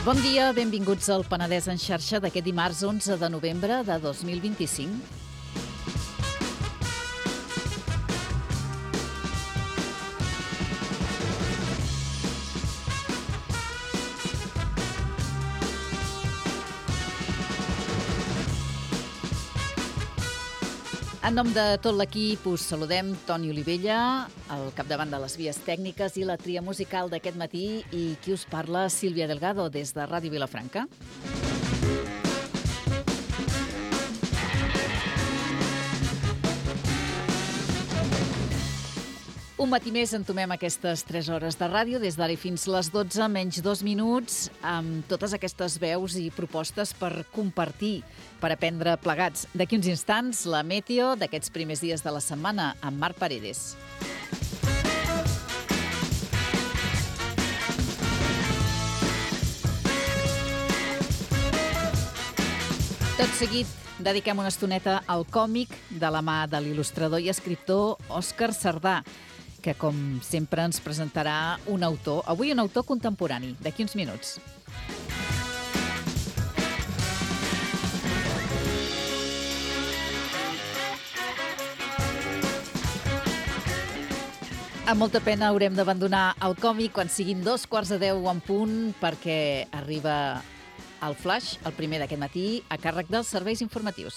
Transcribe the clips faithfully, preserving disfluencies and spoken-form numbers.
Bon dia, benvinguts al Penedès en xarxa d'aquest dimarts onze de novembre de dos mil vint-i-cinc. En nom de tot l'equip us saludem Toni Olivella, al capdavant de les vies tècniques i la tria musical d'aquest matí, i qui us parla, Sílvia Delgado, des de Ràdio Vilafranca. Un matí més entomem aquestes tres hores de ràdio, des d'ara fins les dotze, menys dos minuts, amb totes aquestes veus i propostes per compartir, per aprendre plegats. D'aquí uns instants, la meteo d'aquests primers dies de la setmana, amb Marc Paredes. Tot seguit, dediquem una estoneta al còmic de la mà de l'il·lustrador i escriptor Òscar Sardà, que, com sempre, ens presentarà un autor, avui un autor contemporani, d'aquí uns minuts. Amb molta pena haurem d'abandonar el còmic quan siguin dos quarts de deu en punt, perquè arriba el flash, el primer d'aquest matí, a càrrec dels serveis informatius.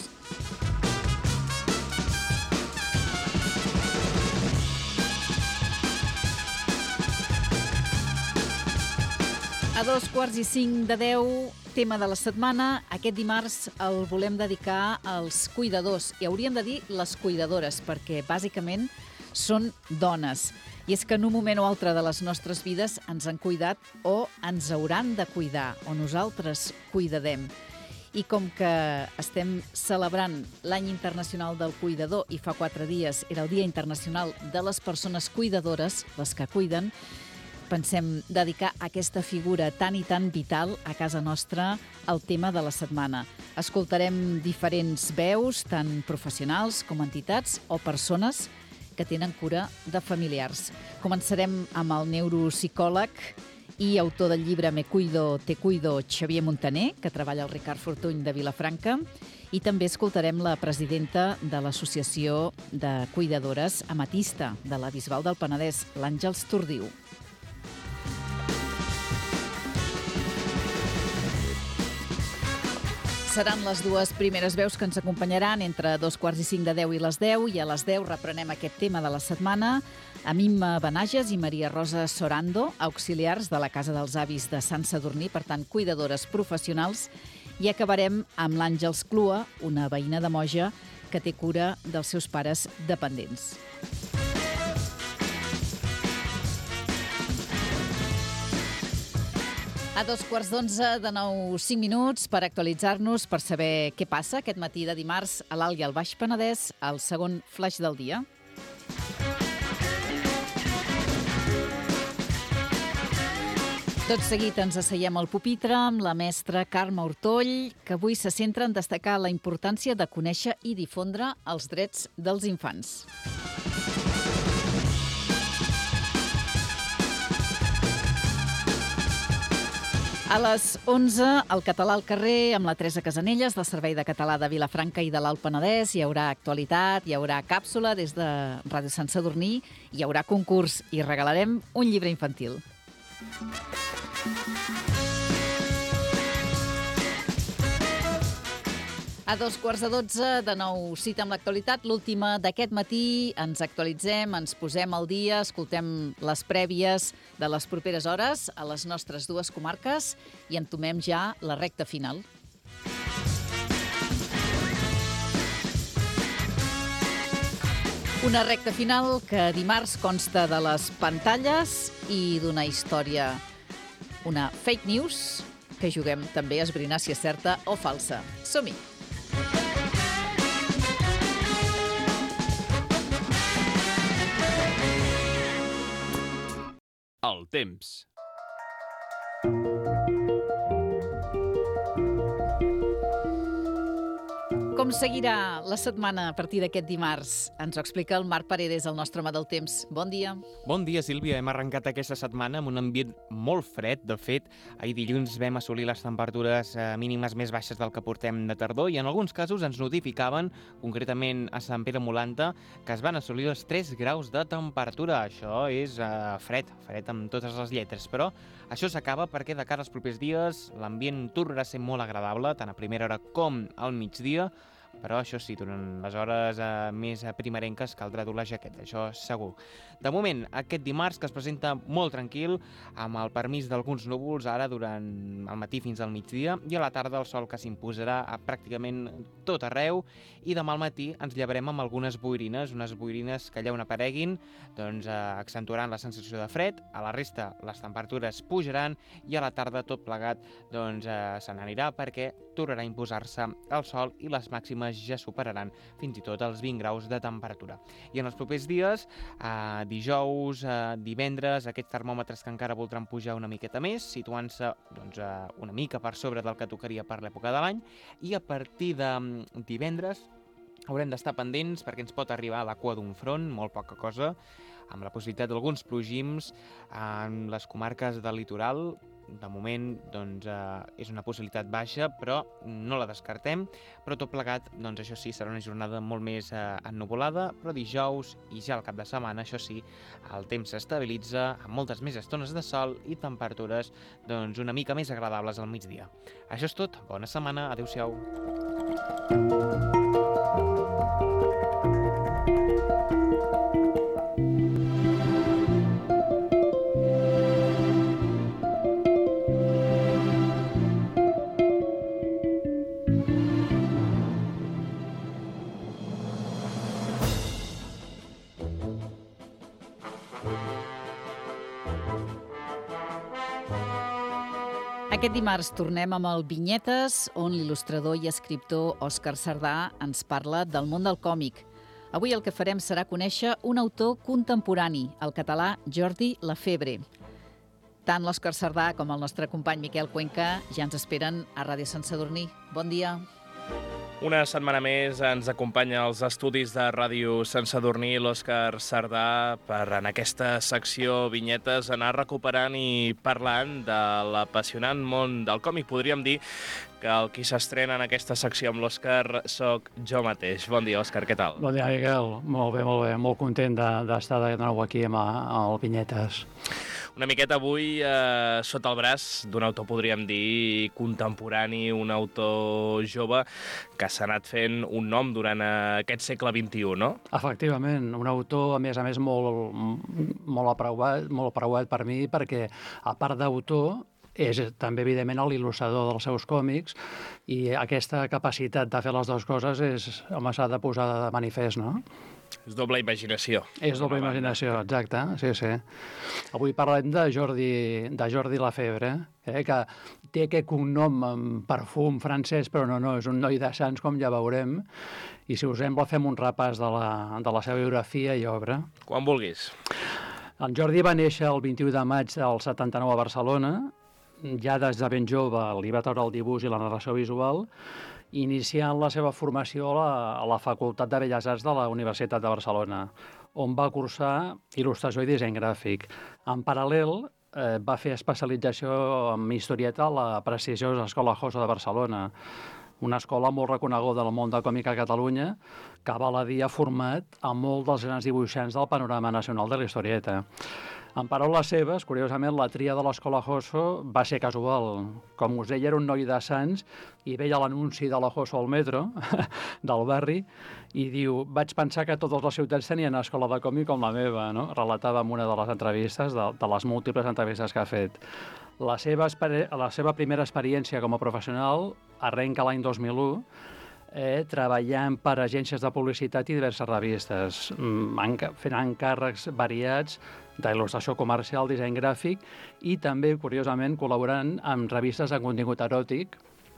A dos quarts i cinc de deu, tema de la setmana. Aquest dimarts el volem dedicar als cuidadors, i hauríem de dir les cuidadores, perquè bàsicament són dones. I és que en un moment o altre de les nostres vides ens han cuidat o ens hauran de cuidar, o nosaltres cuidadem. I com que estem celebrant l'Any Internacional del Cuidador i fa quatre dies era el Dia Internacional de les Persones Cuidadores, les que cuiden, pensem dedicar aquesta figura tan i tan vital a casa nostra al tema de la setmana. Escoltarem diferents veus, tant professionals com entitats o persones que tenen cura de familiars. Començarem amb el neuropsicòleg i autor del llibre Me Cuido, Te Cuido, Xavier Montaner, que treballa al Ricard Fortuny de Vilafranca, i també escoltarem la presidenta de l'Associació de Cuidadores Amatista de la Bisbal del Penedès, l'Àngels Tordiu. Seran les dues primeres veus que ens acompanyaran entre dos quarts i cinc de deu i les deu, i a les deu reprenem aquest tema de la setmana amb Imma Benages i Maria Rosa Sorando, auxiliars de la Casa dels Avis de Sant Sadurní, per tant, cuidadores professionals, i acabarem amb l'Àngels Clua, una veïna de Moja que té cura dels seus pares dependents. A dos quarts d'onze, de nou, cinc minuts per actualitzar-nos, per saber què passa aquest matí de dimarts a l'Alt i al Baix Penedès, el segon flash del dia. Tot seguit ens asseiem al pupitre amb la mestra Carme Ortoll, que avui se centra en destacar la importància de conèixer i difondre els drets dels infants. A les onze, el català al carrer, amb la Teresa Casanelles, del Servei de Català de Vilafranca i de l'Alt Penedès. Hi haurà actualitat, hi haurà càpsula des de Ràdio Sant Sadurní, hi haurà concurs i regalarem un llibre infantil. A dos quarts de dotze, de nou, cita amb l'actualitat, l'última d'aquest matí. Ens actualitzem, ens posem al dia, escoltem les prèvies de les properes hores a les nostres dues comarques i entomem ja la recta final. Una recta final que dimarts consta de les pantalles i d'una història, una fake news, que juguem també a esbrinar si és certa o falsa. Som-hi! El temps. Com seguirà la setmana a partir d'aquest dimarts? Ens ho explica el Marc Paredes, el nostre home del temps. Bon dia. Bon dia, Sílvia. Hem arrencat aquesta setmana amb un ambient molt fred. De fet, ahir dilluns vam assolir les temperatures eh, mínimes més baixes del que portem de tardor i en alguns casos ens notificaven, concretament a Sant Pere Molanta, que es van assolir els tres graus de temperatura. Això és eh, fred, fred amb totes les lletres, però això s'acaba perquè de cara als propers dies l'ambient tornarà a ser molt agradable, tant a primera hora com al migdia, però això sí, durant les hores eh, més primerenques caldrà dur la jaqueta, això segur. De moment, aquest dimarts, que es presenta molt tranquil, amb el permís d'alguns núvols ara durant el matí fins al migdia, i a la tarda el sol que s'imposarà a pràcticament tot arreu, i demà al matí ens llevarem amb algunes boirines, unes boirines que allà on apareguin doncs, eh, accentuaran la sensació de fred, a la resta les temperatures pujaran i a la tarda tot plegat doncs, eh, se n'anirà perquè tornarà a imposar-se el sol i les màximes ja superaran fins i tot els vint graus de temperatura. I en els propers dies, eh, dijous, eh, divendres, aquests termòmetres que encara voldran pujar una miqueta més, situant-se doncs, eh, una mica per sobre del que tocaria per l'època de l'any, i a partir de divendres haurem d'estar pendents perquè ens pot arribar a la cua d'un front, molt poca cosa, amb la possibilitat d'alguns plogims en les comarques del litoral. De moment doncs, eh, és una possibilitat baixa, però no la descartem. Però tot plegat, doncs això sí, serà una jornada molt més eh, ennuvolada, però dijous i ja al cap de setmana, això sí, el temps s'estabilitza amb moltes més estones de sol i temperatures doncs, una mica més agradables al migdia. Això és tot, bona setmana, adéu-siau. Aquest dimarts tornem amb el Vinyetes, on l'il·lustrador i escriptor Òscar Sardà ens parla del món del còmic. Avui el que farem serà conèixer un autor contemporani, el català Jordi Lafebre. Tant l'Òscar Sardà com el nostre company Miquel Cuenca ja ens esperen a Ràdio Sant Sadurní. Bon dia. Una setmana més ens acompanya als estudis de Ràdio Sant Sadurní l'Òscar Sardà per, en aquesta secció Vinyetes, anar recuperant i parlant de l'apassionant món del còmic. Podríem dir que el qui s'estrena en aquesta secció amb l'Òscar soc jo mateix. Bon dia, Òscar, què tal? Bon dia, Miquel. Molt bé, molt bé. Molt content d'estar de, de nou aquí amb el Vinyetes. Una miqueta avui eh, sota el braç d'un autor, podríem dir, contemporani, un autor jove que s'ha anat fent un nom durant aquest segle vint-i-u, no? Efectivament, un autor, a més a més, molt, molt apreuat, molt apreuat per mi, perquè, a part d'autor, és també, evidentment, l'il·lustrador dels seus còmics, i aquesta capacitat de fer les dues coses és, home, s'ha de posar de manifest, no? És doble imaginació. És doble imaginació, exacte, sí, sí. Avui parlem de Jordi, de Jordi Lafebre, eh, que té aquest cognom amb perfum francès, però no, no, és un noi de Sants, com ja veurem, i si us sembla fem un repàs de la, de la seva biografia i obra. Quan vulguis. En Jordi va néixer el vint-i-u de maig del setanta-nou a Barcelona. Ja des de ben jove li va treure el dibuix i la narració visual, iniciant la seva formació a la, a la Facultat de Belles Arts de la Universitat de Barcelona, on va cursar il·lustració i disseny gràfic. En paral·lel, eh, va fer especialització en historieta a la prestigiosa Escola Josa de Barcelona, una escola molt reconeguda del món del còmic a Catalunya, que val a dir ha format a molts dels grans dibuixants del panorama nacional de la historieta. En paraules seves, curiosament, la tria de l'Escola Joso va ser casual. Com us deia, era un noi de Sants i veia l'anunci de la Joso al metro del barri i diu, vaig pensar que totes les ciutats tenien escola de còmic com la meva, no? Relatava en una de les entrevistes, de, de les múltiples entrevistes que ha fet. La seva, la seva primera experiència com a professional arrenca l'any dos mil u, eh, treballant per agències de publicitat i diverses revistes, fent encàrrecs variats d'il·lustració comercial, disseny gràfic i també, curiosament, col·laborant amb revistes de contingut eròtic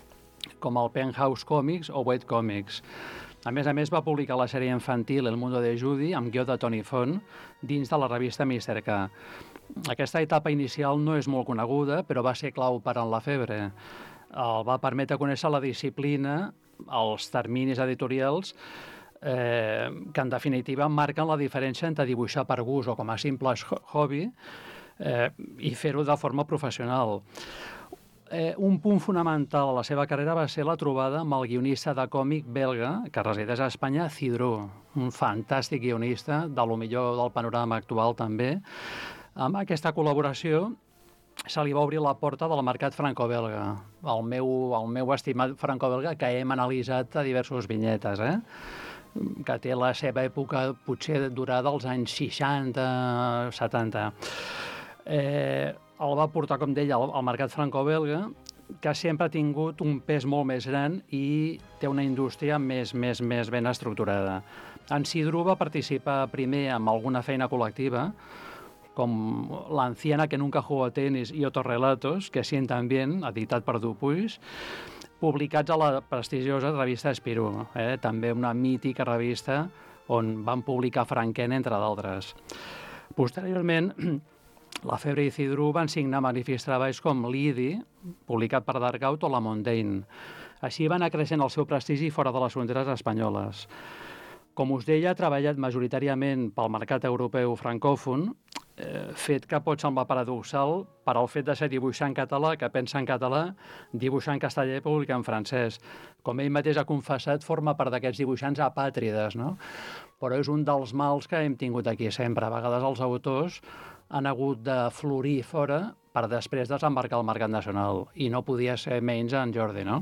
com el Penthouse Comics o Wet Comics. A més a més, va publicar la sèrie infantil El Mundo de Judy, amb guió de Toni Font, dins de la revista mister K. Aquesta etapa inicial no és molt coneguda, però va ser clau per en Lafebre. El va permetre conèixer la disciplina els terminis editorials eh, que, en definitiva, marquen la diferència entre dibuixar per gust o com a simple hobby eh, i fer-ho de forma professional. Eh, un punt fonamental a la seva carrera va ser la trobada amb el guionista de còmic belga, que resideix a Espanya, Cidró, un fantàstic guionista, de lo millor del panorama actual també. Amb aquesta col·laboració se li va obrir la porta del mercat franco-belga, el meu, el meu estimat franco-belga, que hem analitzat a diversos vinyetes, eh? que té la seva època potser durada als anys seixanta, setanta. Eh, el va portar, com deia, al, al mercat franco-belga, que sempre ha tingut un pes molt més gran i té una indústria més, més, més ben estructurada. En Cidró va participar primer amb alguna feina col·lectiva, com L'Anciana que nunca jugó a tenis i Otros relatos, que sientan bien, editat per Dupuis, publicats a la prestigiosa revista Espirú, eh? també una mítica revista on van publicar Franquén, entre d'altres. Posteriorment, La Febre i Cidró van signar magnífics treballs com L'Idi, publicat per Dargaud, o La Mondaine. Així va anar creixent el seu prestigi fora de les fronteres espanyoles. Com us deia, ha treballat majoritàriament pel mercat europeu francòfon, eh, fet que pot semblar paradoxal per al fet de ser dibuixant català, que pensa en català, dibuixant castellà i publicar en francès. Com ell mateix ha confessat, forma part d'aquests dibuixants apàtrides, no? Però és un dels mals que hem tingut aquí sempre. A vegades els autors han hagut de florir fora per després desembarcar al mercat nacional. I no podia ser menys en Jordi, no?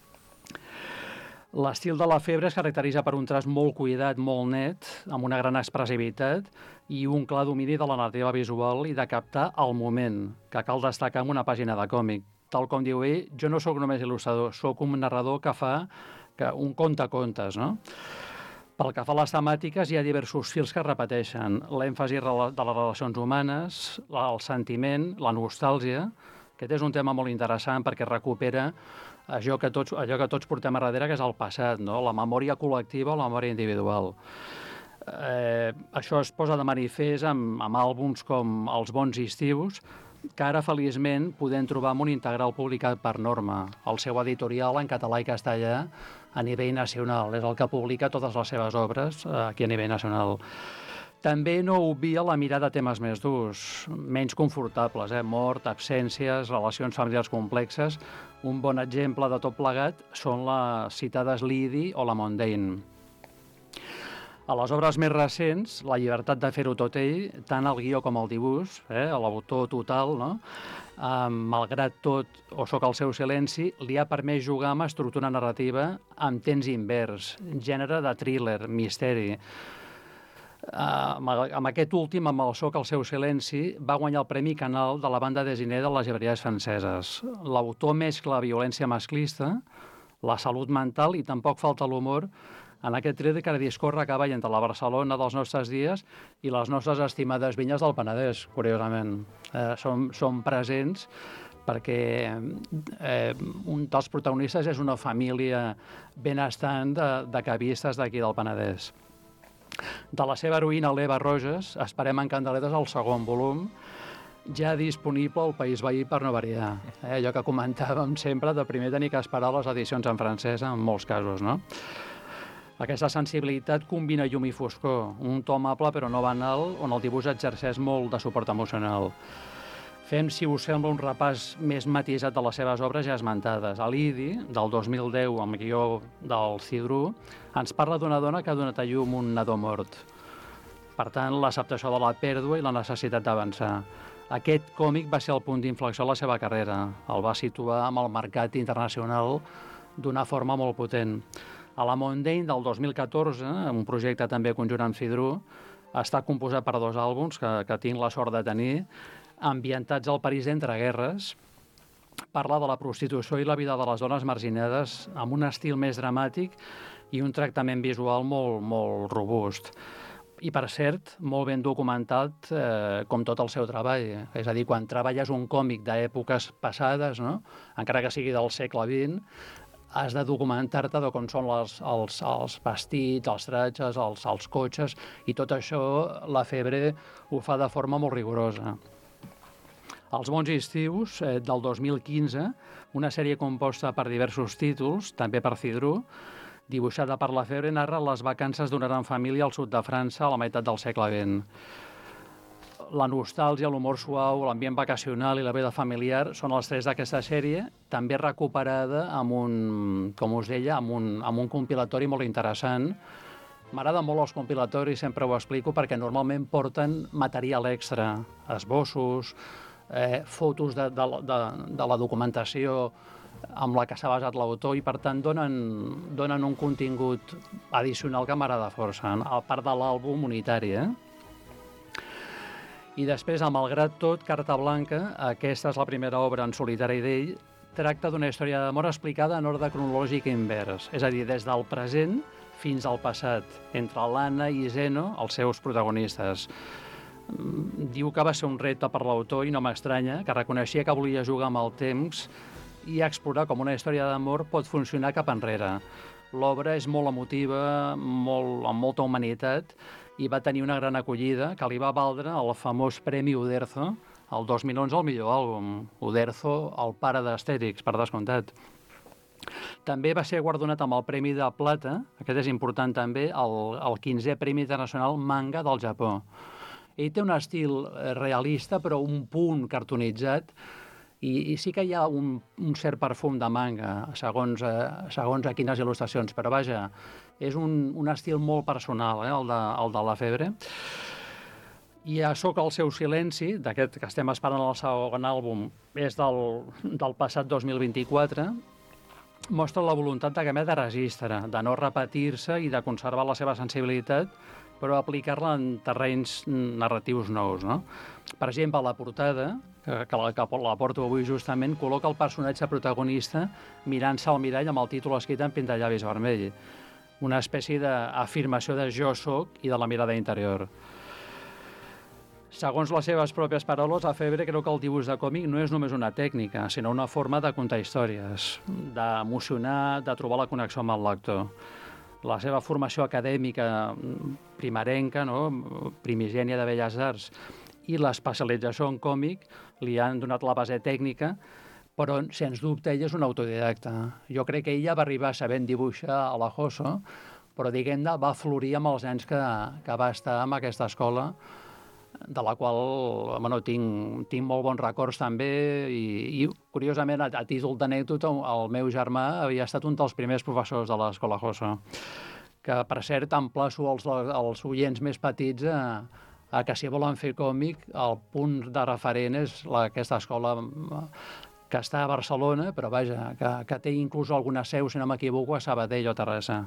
L'estil de La Febre es caracteritza per un traç molt cuidat, molt net, amb una gran expressivitat i un clar domini de la narrativa visual i de captar el moment, que cal destacar en una pàgina de còmic. Tal com diu ell, jo no sóc només il·lustrador, sóc un narrador que fa que un conta-contes, no? Pel que fa a les temàtiques, hi ha diversos fils que es repeteixen. L'èmfasi de les relacions humanes, el sentiment, la nostàlgia. Aquest és un tema molt interessant perquè recupera allò que tots, allò que tots portem a darrere, que és el passat, no? La memòria col·lectiva o la memòria individual. Eh, això es posa de manifest amb, amb àlbums com Els bons estius, que ara, feliçment, podem trobar amb un integral publicat per Norma, el seu editorial en català i castellà a nivell nacional. És el que publica totes les seves obres aquí a nivell nacional. També no obvia la mirada a temes més durs, menys confortables, eh? Mort, absències, relacions familiars complexes. Un bon exemple de tot plegat són les citades L'Idi o La Mondaine. A les obres més recents, la llibertat de fer-ho tot ell, tant el guió com el dibuix, eh, l'autor total, no? eh, malgrat tot, o soc el seu silenci, li ha permès jugar amb estructura narrativa amb temps invers, gènere de thriller, misteri. Uh, amb aquest últim, amb el soc el seu silenci, va guanyar el Premi Canal de la banda desinée de les llibreries franceses. L'autor mescla violència masclista, la salut mental i tampoc falta l'humor en aquest tret que discorre a cavall entre la Barcelona dels nostres dies i les nostres estimades vinyes del Penedès, curiosament. Eh, som, som presents perquè eh, un dels protagonistes és una família benestant de, de cavistes d'aquí del Penedès. De la seva heroïna, l'Eva Roges, esperem en candeletes el segon volum, ja disponible al País Veí per no variar. Eh, allò que comentàvem sempre, de primer tenir que esperar les edicions en francès en molts casos, no? Aquesta sensibilitat combina llum i foscor, un to amable però no banal, on el dibuix exerceix molt de suport emocional. Fem, si us sembla, un repàs més matisat de les seves obres ja esmentades. A l'Idi, del dos mil deu, amb guió del Cidró, ens parla d'una dona que ha donat a llum un nadó mort. Per tant, l'acceptació de la pèrdua i la necessitat d'avançar. Aquest còmic va ser el punt d'inflexió de la seva carrera. El va situar amb el mercat internacional d'una forma molt potent. A La Mondaine, del dos mil catorze, un projecte també conjunt amb Cidró, està composat per dos àlbums que, que tinc la sort de tenir, ambientats al París entre guerres. Parla de la prostitució i la vida de les dones marginades amb un estil més dramàtic i un tractament visual molt, molt robust. I, per cert, molt ben documentat, eh, com tot el seu treball. És a dir, quan treballes un còmic d'èpoques passades, no? Encara que sigui del segle vint, has de documentar-te de com són les, els, els vestits, els tratges, els, els cotxes, i tot això La Febre ho fa de forma molt rigorosa. Els bons estius, eh, del dos mil quinze, una sèrie composta per diversos títols, també per Cidrú, dibuixada per Lafebre, narra les vacances d'una gran família al sud de França a la meitat del segle vint. La nostàlgia, l'humor suau, l'ambient vacacional i la vida familiar són els tres d'aquesta sèrie, també recuperada amb un, com us deia, amb un, amb un compilatori molt interessant. M'agraden molt els compilatoris, sempre ho explico, perquè normalment porten material extra, esbossos, eh, fotos de, de, de, de la documentació amb la que s'ha basat l'autor i, per tant, donen, donen un contingut addicional que m'agrada força, a part de l'àlbum unitari, eh? I després, a Malgrat tot, Carta Blanca, aquesta és la primera obra en solitari d'ell, tracta d'una història d'amor explicada en ordre cronològic invers, és a dir, des del present fins al passat, entre l'Anna i Zeno, els seus protagonistes. Diu que va ser un repte per l'autor i no m'estranya, que reconeixia que volia jugar amb el temps i explorar com una història d'amor pot funcionar cap enrere. L'obra és molt emotiva, molt, amb molta humanitat, i va tenir una gran acollida que li va valdre el famós Premi Uderzo, el dos mil onze, el millor àlbum. Uderzo, el pare d'Astèrix, per descomptat. També va ser guardonat amb el Premi de Plata, aquest és important també, el, el quinzè Premi Internacional Manga del Japó. Ell té un estil realista, però un punt cartonitzat, i, i sí que hi ha un, un cert perfum de manga, segons, eh, segons a quines il·lustracions, però vaja, és un, un estil molt personal, eh, el de, el de Lafebre. I a Soc el seu silenci, d'aquest que estem esperant el segon àlbum, és del, del passat dos mil vint-i-quatre, mostra la voluntat de canviar de registre, de no repetir-se i de conservar la seva sensibilitat, però aplicar-la en terrenys narratius nous, no? Per exemple, la portada, que, que, la, que la porto avui justament, col·loca el personatge protagonista mirant-se al mirall amb el títol escrit en pintallavis vermell. Una espècie d'afirmació de jo soc i de la mirada interior. Segons les seves pròpies paraules, Lafebre creu que el dibuix de còmic no és només una tècnica, sinó una forma de contar històries, d'emocionar, de trobar la connexió amb el lector. La seva formació acadèmica primerenca, no? Primigènia de Belles Arts, i l'especialització en còmic li han donat la base tècnica, però, sens dubte, ella és una autodidacta. Jo crec que ella va arribar sabent dibuixar a la Joso, però, diguem-ne, va florir amb els anys que, que va estar en aquesta escola, de la qual, bueno, tinc, tinc molt bons records també, i, i curiosament, a, a títol d'anècdota, el meu germà havia estat un dels primers professors de l'escola Joso, que, per cert, emplaço els, els oients més petits a, a que, si volen fer còmic, el punt de referent és la, aquesta escola que està a Barcelona, però, vaja, que, que té inclús alguna seu, si no m'equivoco, a Sabadell o Terrassa.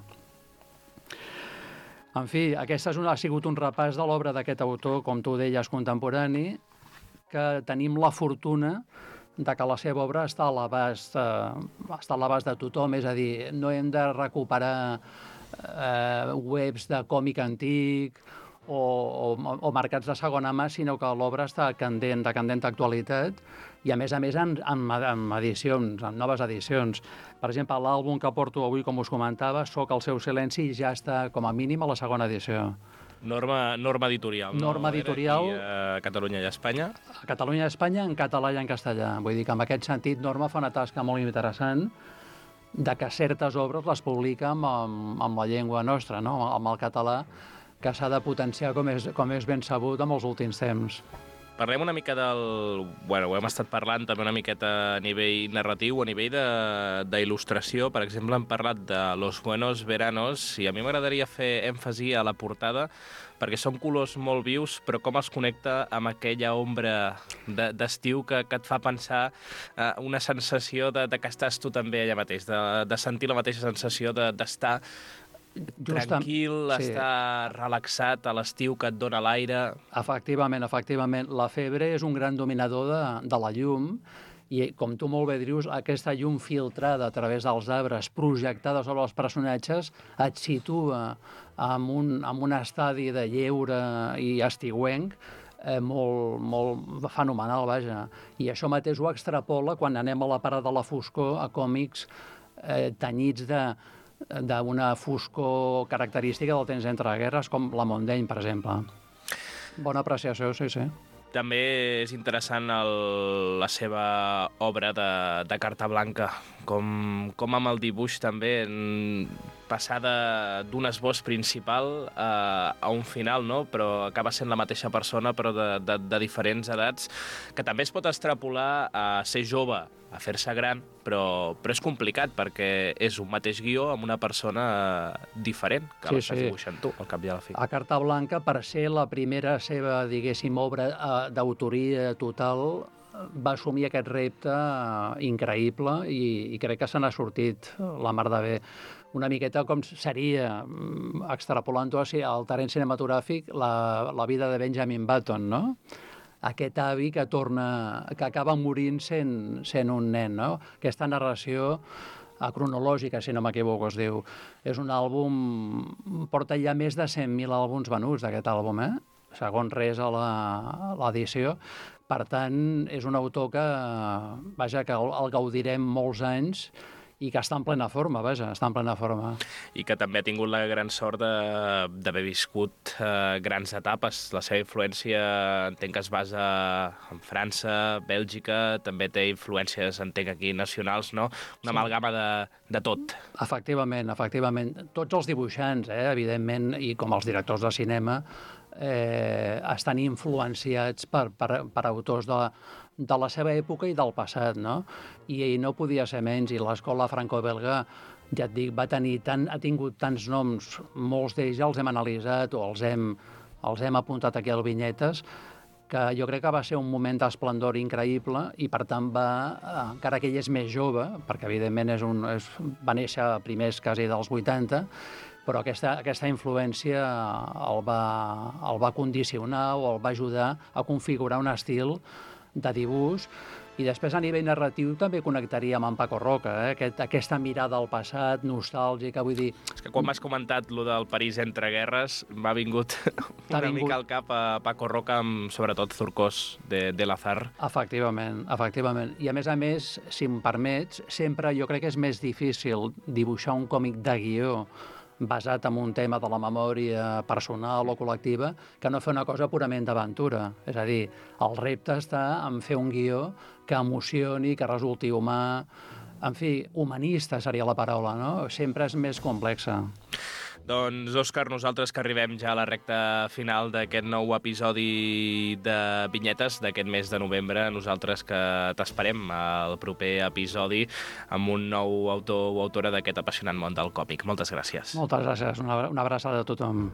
En fi, aquesta és una, ha sigut un repàs de l'obra d'aquest autor, com tu deies, contemporani, que tenim la fortuna de que la seva obra està a l'abast eh, està a l'abast de tothom, és a dir, no hem de recuperar eh, webs de còmic antic o, o, o mercats de segona mà, sinó que l'obra està candent, de candent actualitat, i a més a més en, en, en edicions, en noves edicions. Per exemple, l'àlbum que porto avui, com us comentava, Soc el seu silenci, ja està com a mínim a la segona edició. Norma, norma editorial, no? Norma editorial. Aquí a Catalunya i a Espanya. A Catalunya i a Espanya, en català i en castellà. Vull dir que en aquest sentit Norma fa una tasca molt interessant de que certes obres les publica amb, amb, amb la llengua nostra, no? Amb el català, que s'ha de potenciar, com és, com és ben sabut, en els últims temps. Parlem una mica del... Bueno, ho hem estat parlant també una miqueta a nivell narratiu, a nivell d'il·lustració. Per exemple, hem parlat de Los Buenos Veranos, i a mi m'agradaria fer èmfasi a la portada, perquè són colors molt vius, però com els connecta amb aquella ombra d'estiu de, que, que et fa pensar eh, una sensació de, de que estàs tu també allà mateix, de, de sentir la mateixa sensació d'estar... tranquil, sí. Estar relaxat a l'estiu que et dona l'aire... Efectivament, efectivament. Lafebre és un gran dominador de, de la llum, i, com tu molt bé dius, aquesta llum filtrada a través dels arbres, projectada sobre els personatges, et situa en un, en un estadi de lleure i estiuenc eh, molt, molt fenomenal, vaja. I això mateix ho extrapola quan anem a la part de la foscor, a còmics eh, tenyits de d'una foscor característica del temps entre guerres, com la Montaigne, per exemple. Bona apreciació, sí, sí. també és interessant el, la seva obra de, de Carta Blanca, com, com amb el dibuix també, passar d'un esbós principal a, a un final, no? Però acaba sent la mateixa persona, però de, de, de diferents edats, que també es pot extrapolar a ser jove, a fer-se gran, però, però és complicat perquè és un mateix guió amb una persona diferent que sí, l'estàs sí. dibuixant tu, al cap i a la fi. A Carta Blanca, per ser la primera seva, diguéssim, obra uh, d'autoria total, va assumir aquest repte uh, increïble i, i crec que se n'ha sortit la mar de bé. Una miqueta com seria, extrapolant-ho al terreny cinematogràfic, la, la vida de Benjamin Button, no? Aquest avi que torna, que acaba morint sent, sent un nen, no? Aquesta narració cronològica, si no m'equivoco, es diu. És un àlbum, porta ja més de cent mil àlbums venuts d'aquest àlbum, eh? Segons res a l'edició. Per tant, és un autor que, vaja, que el, el gaudirem molts anys i que està en plena forma, vaja, està en plena forma. I que també ha tingut la gran sort d'haver viscut eh, grans etapes. La seva influència entenc que es basa en França, Bèlgica, també té influències, entenc aquí, nacionals, no? Una sí. amalgama de, de tot. Efectivament, efectivament. Tots els dibuixants, eh, evidentment, i com els directors de cinema, eh, estan influenciats per, per, per autors de de la seva època i del passat, no? I, i no podia ser menys, i l'escola franco-belga, ja et dic, va tenir tant, ha tingut tants noms, molts d'ells ja els hem analitzat o els hem, els hem apuntat aquí al Vinyetes, que jo crec que va ser un moment d'esplendor increïble i, per tant, va, encara que ell és més jove, perquè evidentment és un, és, va néixer a primers quasi dels vuitanta, però aquesta, aquesta influència el va, el va condicionar o el va ajudar a configurar un estil de dibuix, i després a nivell narratiu també connectaria amb en Paco Roca, eh? Aquest, aquesta mirada al passat, nostàlgica, vull dir... És que quan m'has comentat lo del París entre guerres, m'ha vingut una vingut... mica al cap a Paco Roca, amb sobretot Zurkós de, de l'Azar. Efectivament, efectivament. I a més a més, si em permets, sempre jo crec que és més difícil dibuixar un còmic de guió basat en un tema de la memòria personal o col·lectiva, que no fer una cosa purament d'aventura. És a dir, el repte està en fer un guió que emocioni, que resulti humà, en fi, humanista seria la paraula, no? Sempre és més complexa. Doncs, Òscar, nosaltres que arribem ja a la recta final d'aquest nou episodi de Vinyetes d'aquest mes de novembre, nosaltres que t'esperem al proper episodi amb un nou autor o autora d'aquest apassionant món del còmic. Moltes gràcies. Moltes gràcies. Una, una abraçada a tothom.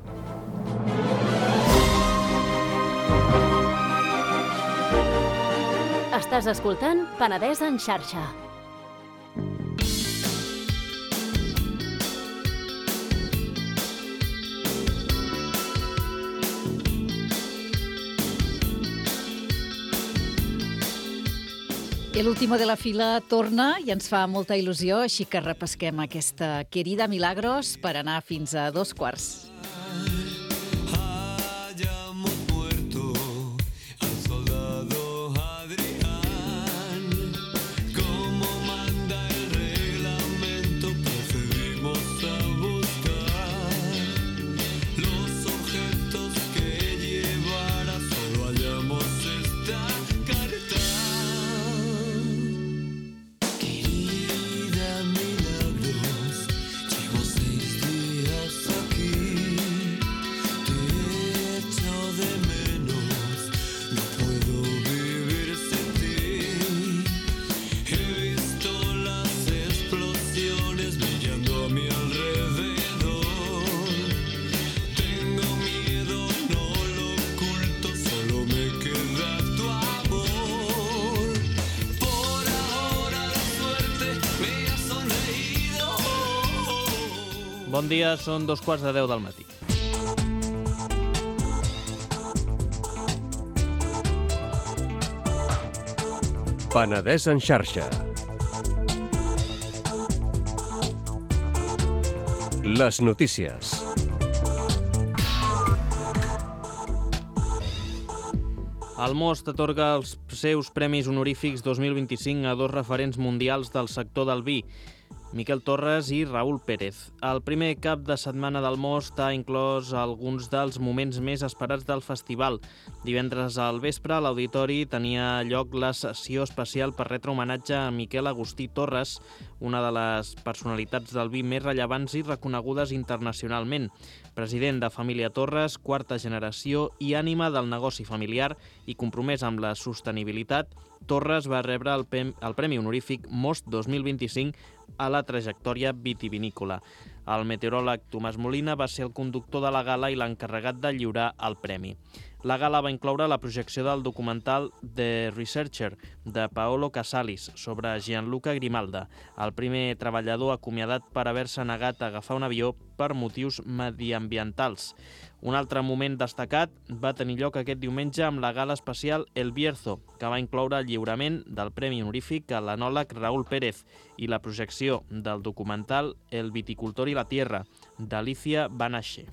Estàs escoltant Penedès en xarxa. El último de la fila torna i ens fa molta il·lusió, així que repesquem aquesta Querida Milagros per anar fins a dos quarts. Bon dia, són dos quarts de deu del matí. Penedès en xarxa. Les notícies. El Most atorga els seus premis honorífics dos mil vint-i-cinc a dos referents mundials del sector del vi. Miquel Torres i Raúl Pérez. El primer cap de setmana del Most ha inclòs alguns dels moments més esperats del festival. Divendres al vespre, a l'Auditori tenia lloc la sessió especial per retre homenatge a Miquel Agustí Torres, una de les personalitats del vi més rellevants i reconegudes internacionalment. President de Família Torres, quarta generació i ànima del negoci familiar i compromès amb la sostenibilitat, Torres va rebre el, el Premi Honorífic Most dos mil vint-i-cinc a la trajectòria vitivinícola. El meteoròleg Tomàs Molina va ser el conductor de la gala i l'encarregat de lliurar el premi. La gala va incloure la projecció del documental The Researcher, de Paolo Casalis, sobre Gianluca Grimalda, el primer treballador acomiadat per haver-se negat a agafar un avió per motius mediambientals. Un altre moment destacat va tenir lloc aquest diumenge amb la gala especial El Bierzo, que va incloure el lliurament del Premi Honorífic a l'enòleg Raúl Pérez i la projecció del documental El viticultor i la tierra, d'Alicia Banache.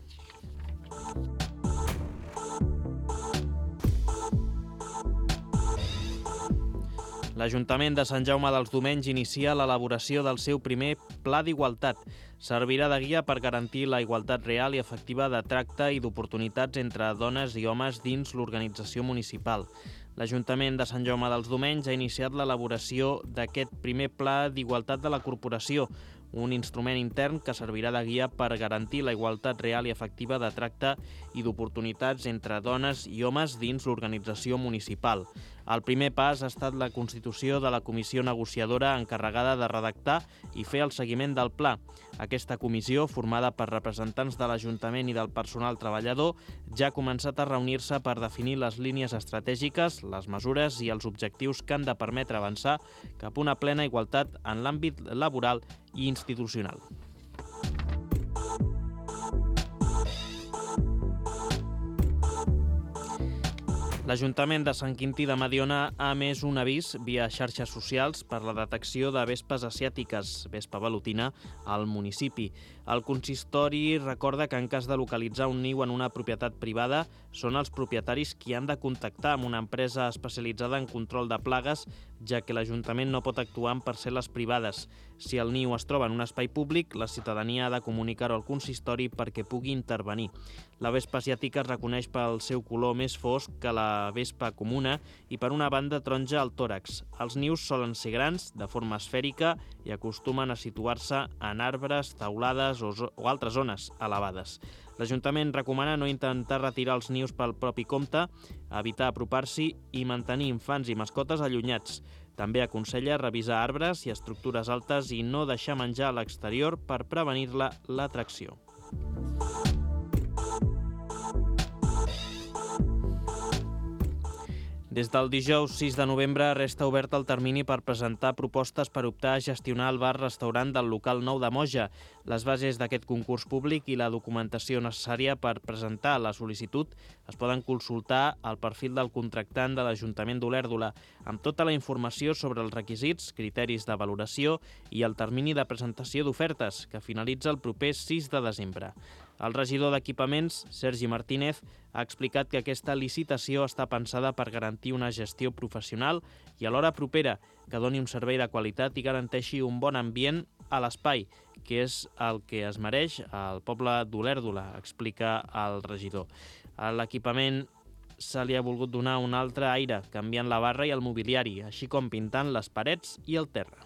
L'Ajuntament de Sant Jaume dels Domenys inicia l'elaboració del seu primer Pla d'Igualtat. Servirà de guia per garantir la igualtat real i efectiva de tracte i d'oportunitats entre dones i homes dins l'organització municipal. L'Ajuntament de Sant Jaume dels Domenys ha iniciat l'elaboració d'aquest primer Pla d'Igualtat de la Corporació, un instrument intern que servirà de guia per garantir la igualtat real i efectiva de tracte i d'oportunitats entre dones i homes dins l'organització municipal. El primer pas ha estat la constitució de la comissió negociadora encarregada de redactar i fer el seguiment del pla. Aquesta comissió, formada per representants de l'Ajuntament i del personal treballador, ja ha començat a reunir-se per definir les línies estratègiques, les mesures i els objectius que han de permetre avançar cap a una plena igualtat en l'àmbit laboral i institucional. L'Ajuntament de Sant Quintí de Mediona ha emès un avís via xarxes socials per la detecció de vespes asiàtiques, vespa velutina, al municipi. El consistori recorda que en cas de localitzar un niu en una propietat privada, són els propietaris qui han de contactar amb una empresa especialitzada en control de plagues, ja que l'Ajuntament no pot actuar en parcel·les privades. Si el niu es troba en un espai públic, la ciutadania ha de comunicar-ho al consistori perquè pugui intervenir. La vespa asiàtica es reconeix pel seu color més fosc que la vespa comuna i per una banda taronja al tòrax. Els nius solen ser grans, de forma esfèrica i acostumen a situar-se en arbres, teulades o, o altres zones elevades. L'Ajuntament recomana no intentar retirar els nius pel propi compte, evitar apropar-s'hi i mantenir infants i mascotes allunyats. També aconsella revisar arbres i estructures altes i no deixar menjar a l'exterior per prevenir-la l'atracció. Des del dijous sis de novembre resta obert el termini per presentar propostes per optar a gestionar el bar-restaurant del local nou de Moja. Les bases d'aquest concurs públic i la documentació necessària per presentar la sol·licitud es poden consultar al perfil del contractant de l'Ajuntament d'Olèrdola, amb tota la informació sobre els requisits, criteris de valoració i el termini de presentació d'ofertes, que finalitza el proper sis de desembre. El regidor d'Equipaments, Sergi Martínez, ha explicat que aquesta licitació està pensada per garantir una gestió professional i alhora propera, que doni un servei de qualitat i garanteixi un bon ambient a l'espai, que és el que es mereix al poble d'Olèrdola, explica el regidor. A l'equipament se li ha volgut donar un altre aire, canviant la barra i el mobiliari, així com pintant les parets i el terra.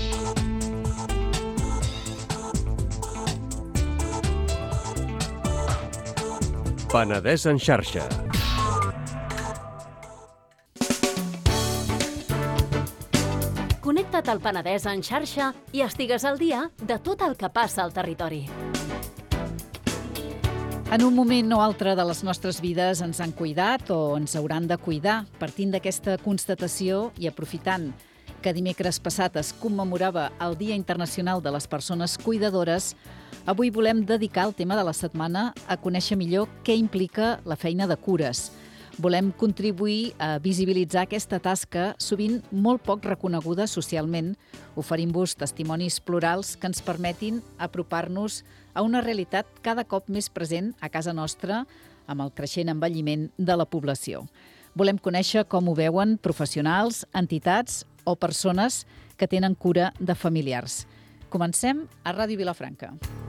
Penedès en xarxa. Connecta't al Penedès en xarxa i estigues al dia de tot el que passa al territori. En un moment o altre de les nostres vides ens han cuidat o ens hauran de cuidar. Partint d'aquesta constatació i aprofitant que dimecres passat es commemorava el Dia Internacional de les Persones Cuidadores, avui volem dedicar el tema de la setmana a conèixer millor què implica la feina de cures. Volem contribuir a visibilitzar aquesta tasca, sovint molt poc reconeguda socialment, oferint-vos testimonis plurals que ens permetin apropar-nos a una realitat cada cop més present a casa nostra amb el creixent envelliment de la població. Volem conèixer com ho veuen professionals, entitats o persones que tenen cura de familiars. Comencem a Ràdio Vilafranca.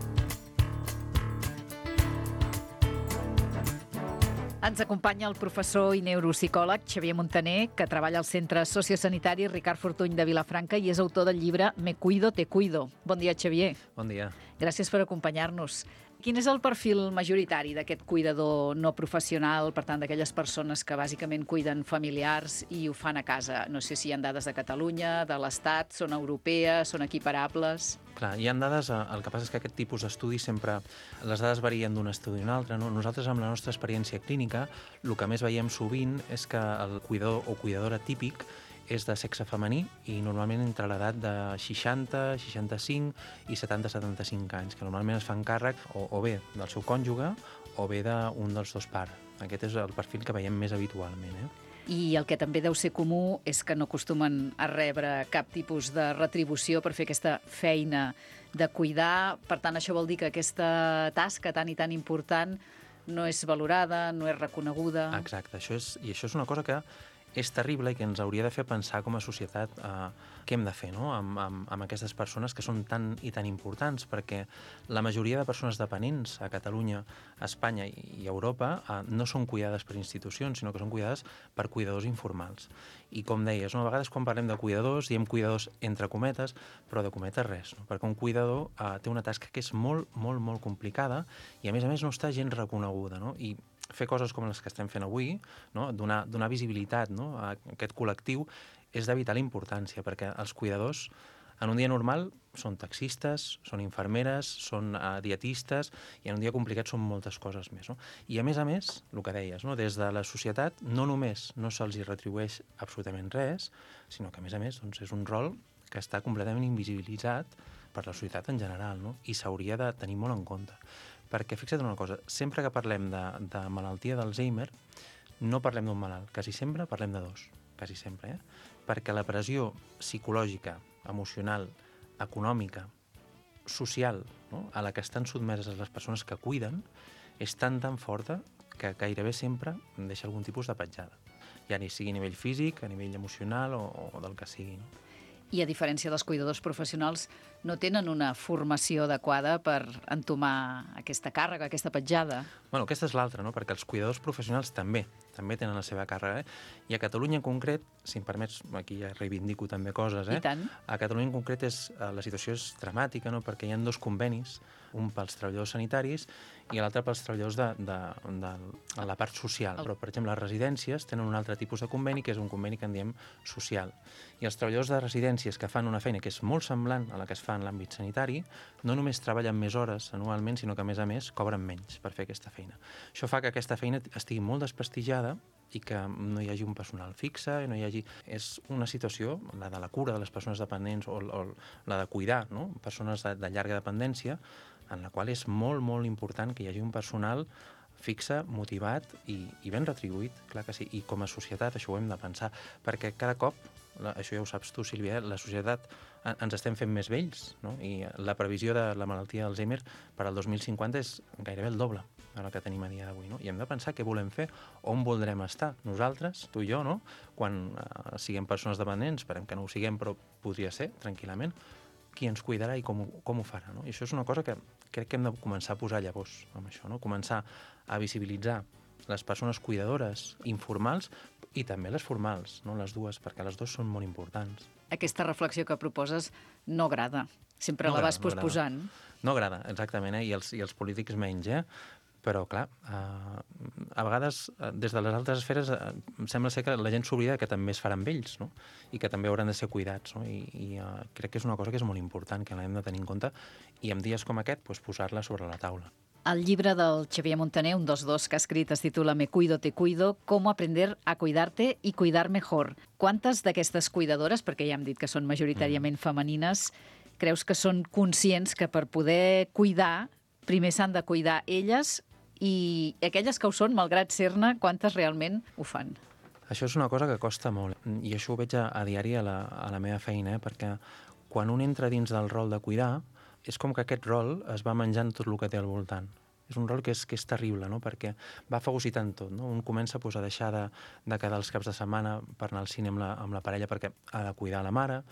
Ens acompanya el professor i neuropsicòleg Xavier Montaner, que treballa al Centre Sociosanitari Ricard Fortuny de Vilafranca i és autor del llibre Me cuido, te cuido. Bon dia, Xavier. Bon dia. Gràcies per acompanyar-nos. Quin és el perfil majoritari d'aquest cuidador no professional, per tant, d'aquelles persones que bàsicament cuiden familiars i ho fan a casa? No sé si hi ha dades de Catalunya, de l'Estat, són europees, són equiparables... Clar, hi ha dades, el que passa és que aquest tipus d'estudis sempre, les dades varien d'un estudi a un altre, no? Nosaltres, amb la nostra experiència clínica, el que més veiem sovint és que el cuidador o cuidadora típic és de sexe femení i normalment entre l'edat de seixanta, seixanta-cinc i setanta a setanta-cinc anys, que normalment es fan càrrec o, o bé del seu cònjuge o bé d'un dels dos pares. Aquest és el perfil que veiem més habitualment, eh? I el que també deu ser comú és que no acostumen a rebre cap tipus de retribució per fer aquesta feina de cuidar. Per tant, això vol dir que aquesta tasca tan i tan important no és valorada, no és reconeguda. Exacte, això és, i això és una cosa que és terrible i que ens hauria de fer pensar com a societat eh, què hem de fer, no? amb, amb, amb aquestes persones que són tan i tan importants, perquè la majoria de persones dependents a Catalunya, a Espanya i, i a Europa eh, no són cuidades per institucions, sinó que són cuidades per cuidadors informals. I com deies, no? A vegades quan parlem de cuidadors, diem cuidadors entre cometes, però de cometes res, no? Perquè un cuidador eh, té una tasca que és molt, molt, molt complicada i a més a més no està gens reconeguda, no? I fer coses com les que estem fent avui, no? donar, donar visibilitat, no? a aquest col·lectiu, és de vital importància, perquè els cuidadors en un dia normal són taxistes, són infermeres, són uh, dietistes, i en un dia complicat són moltes coses més. No? I a més a més, el que deies, no? Des de la societat no només no se'ls retribueix absolutament res, sinó que a més a més doncs, és un rol que està completament invisibilitzat per la societat en general, no? I s'hauria de tenir molt en compte. Perquè fixa't una cosa, sempre que parlem de, de malaltia d'Alzheimer, no parlem d'un malalt, quasi sempre parlem de dos, quasi sempre, eh? Perquè la pressió psicològica, emocional, econòmica, social, no? A la que estan sotmeses les persones que cuiden, és tan tan forta que gairebé sempre deixa algun tipus de petjada, ja ni sigui a nivell físic, a nivell emocional o, o del que sigui, no? I a diferència dels cuidadors professionals, no tenen una formació adequada per entomar aquesta càrrega, aquesta petjada. Bueno, aquesta és l'altra, no? Perquè els cuidadors professionals també, també tenen la seva càrrega, eh? I a Catalunya en concret, si em permets, aquí ja reivindico també coses, eh? I tant. A Catalunya en concret és, la situació és dramàtica, no? Perquè hi ha dos convenis, un pels treballadors sanitaris i l'altre pels treballadors de, de, de, de la part social. Però, per exemple, les residències tenen un altre tipus de conveni, que és un conveni que en diem social. I els treballadors de residències que fan una feina que és molt semblant a la que es fa en l'àmbit sanitari, no només treballen més hores anualment, sinó que, a més a més, cobren menys per fer aquesta feina. Això fa que aquesta feina estigui molt desprestigiada i que no hi hagi un personal fixe, i no hi hagi... És una situació, la de la cura de les persones dependents o, o la de cuidar, no? Persones de, de llarga dependència, en la qual és molt, molt important que hi hagi un personal fixe, motivat i, i ben retribuït, clar que sí. I com a societat això ho hem de pensar, perquè cada cop, la, això ja ho saps tu, Sílvia, la societat ens estem fent més vells, no? I la previsió de la malaltia d'Alzheimer per al dos mil cinquanta és gairebé el doble de la que tenim a dia d'avui, no? I hem de pensar què volem fer, on voldrem estar, nosaltres, tu i jo, no? Quan eh, siguem persones dependents, esperem que no ho siguem, però podria ser, tranquil·lament, qui ens cuidarà i com, com ho farà, no? I això és una cosa que crec que hem de començar a posar llavors amb això, no? Començar a visibilitzar les persones cuidadores informals i també les formals, no? Les dues, perquè les dues són molt importants. Aquesta reflexió que proposes no agrada. Sempre no la vas posposant. No agrada, exactament, eh? I els, i els polítics menys, eh? Però, clar, eh, a vegades, des de les altres esferes, eh, sembla ser que la gent s'oblida que també es faran vells, no? I que també hauran de ser cuidats, no? I, i eh, crec que és una cosa que és molt important, que l'hem de tenir en compte, i en dies com aquest, pues, posar-la sobre la taula. El llibre del Xavier Montaner, un dels dos que ha escrit, es titula Me cuido, te cuido, cómo aprender a cuidarte y cuidar mejor. Quantes d'aquestes cuidadores, perquè ja hem dit que són majoritàriament femenines, creus que són conscients que per poder cuidar, primer s'han de cuidar elles, i aquelles que ho són, malgrat ser-ne, quantes realment ho fan? Això és una cosa que costa molt, i això ho veig a, a diari a la, a la meva feina, eh? Perquè quan un entra dins del rol de cuidar, és com que aquest rol es va menjant tot el que té al voltant. És un rol que és, que és terrible, no? Perquè va fagocitant tot, no? Un comença pues, a deixar de, de quedar els caps de setmana per anar al cine amb la, amb la parella perquè ha de cuidar la mare,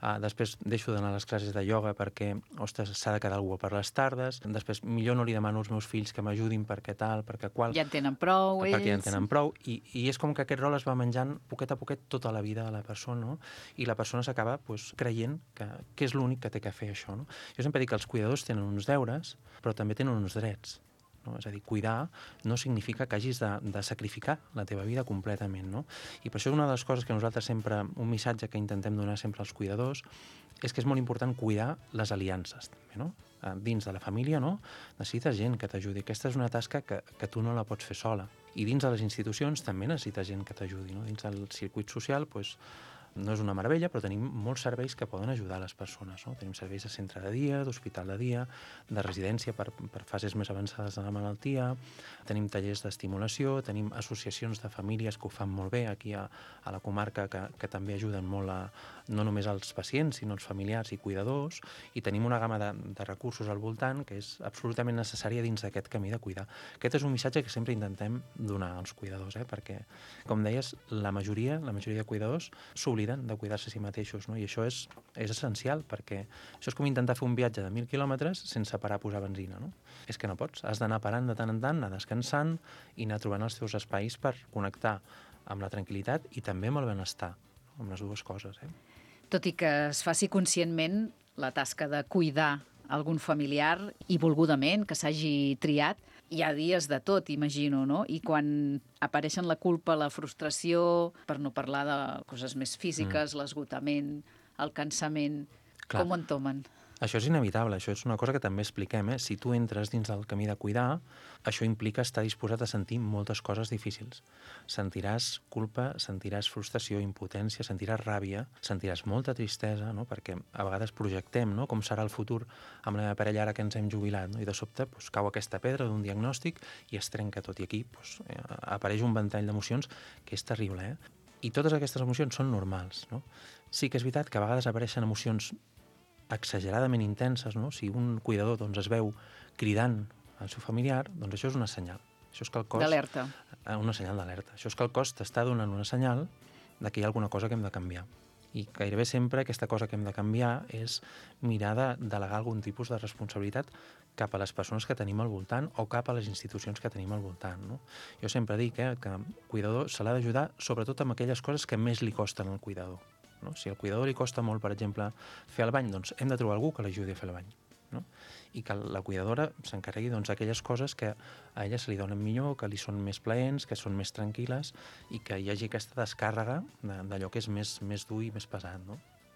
uh, després deixo d'anar a les classes de ioga perquè, ostres, s'ha de quedar algú per les tardes, després millor no li demano als meus fills que m'ajudin perquè tal, perquè qual... Ja en tenen prou, ells... Perquè ja en tenen prou, i, i és com que aquest rol es va menjant poquet a poquet tota la vida de la persona, no? I la persona s'acaba pues, creient que, que és l'únic que té que fer això, no? Jo sempre dic que els cuidadors tenen uns deures, però també tenen uns drets. No? És a dir, cuidar no significa que hagis de, de sacrificar la teva vida completament, no? I per això una de les coses que nosaltres sempre, un missatge que intentem donar sempre als cuidadors, és que és molt important cuidar les aliances, també, no? Dins de la família, no? Necessites gent que t'ajudi. Aquesta és una tasca que, que tu no la pots fer sola. I dins de les institucions també necessites gent que t'ajudi, no? Dins del circuit social, doncs, no és una meravella, però tenim molts serveis que poden ajudar les persones, no? Tenim serveis de centre de dia, d'hospital de dia, de residència per, per fases més avançades de la malaltia, tenim tallers d'estimulació, tenim associacions de famílies que ho fan molt bé aquí a, a la comarca que, que també ajuden molt a, no només als pacients, sinó als familiars i cuidadors, i tenim una gamma de, de recursos al voltant que és absolutament necessària dins d'aquest camí de cuidar. Aquest és un missatge que sempre intentem donar als cuidadors, eh? Perquè, com deies, la majoria, la majoria de cuidadors s'obliden de cuidar-se a si mateixos, no? I això és, és essencial, perquè això és com intentar fer un viatge de mil quilòmetres sense parar a posar benzina, no? És que no pots, has d'anar parant de tant en tant, anar descansant i anar trobant els teus espais per connectar amb la tranquil·litat i també amb el benestar, no? Amb les dues coses, eh? Tot i que es faci conscientment la tasca de cuidar algun familiar i volgudament, que s'hagi triat, hi ha dies de tot, imagino, no? I quan apareixen la culpa, la frustració, per no parlar de coses més físiques, mm. l'esgotament, el cansament, Clar. Com ho entomen? Això és inevitable, això és una cosa que també expliquem, eh? Si tu entres dins del camí de cuidar, això implica estar disposat a sentir moltes coses difícils. Sentiràs culpa, sentiràs frustració, impotència, sentiràs ràbia, sentiràs molta tristesa, no? Perquè a vegades projectem, no? Com serà el futur amb la meva parella ara que ens hem jubilat, no? I de sobte pues, cau aquesta pedra d'un diagnòstic i es trenca tot. I aquí pues, eh, apareix un ventall d'emocions que és terrible, eh? I totes aquestes emocions són normals, no? Sí que és veritat que a vegades apareixen emocions exageradament intenses, no? Si un cuidador doncs, es veu cridant al seu familiar, doncs això és una senyal. Això és que el cos... D'alerta. Una senyal d'alerta. Això és que el cos t'està donant una senyal de que hi ha alguna cosa que hem de canviar. I gairebé sempre aquesta cosa que hem de canviar és mirar de delegar algun tipus de responsabilitat cap a les persones que tenim al voltant o cap a les institucions que tenim al voltant, no? Jo sempre dic eh, que el cuidador se l'ha d'ajudar sobretot amb aquelles coses que més li costen al cuidador. No? Si al cuidador li costa molt, per exemple, fer el bany, doncs hem de trobar algú que l'ajudi a fer el bany. No? I que la cuidadora s'encarregui doncs, d'aquelles coses que a ella se li donen millor, que li són més plaents, que són més tranquil·les i que hi hagi aquesta descàrrega d'allò que és més, més dur i més pesat. No?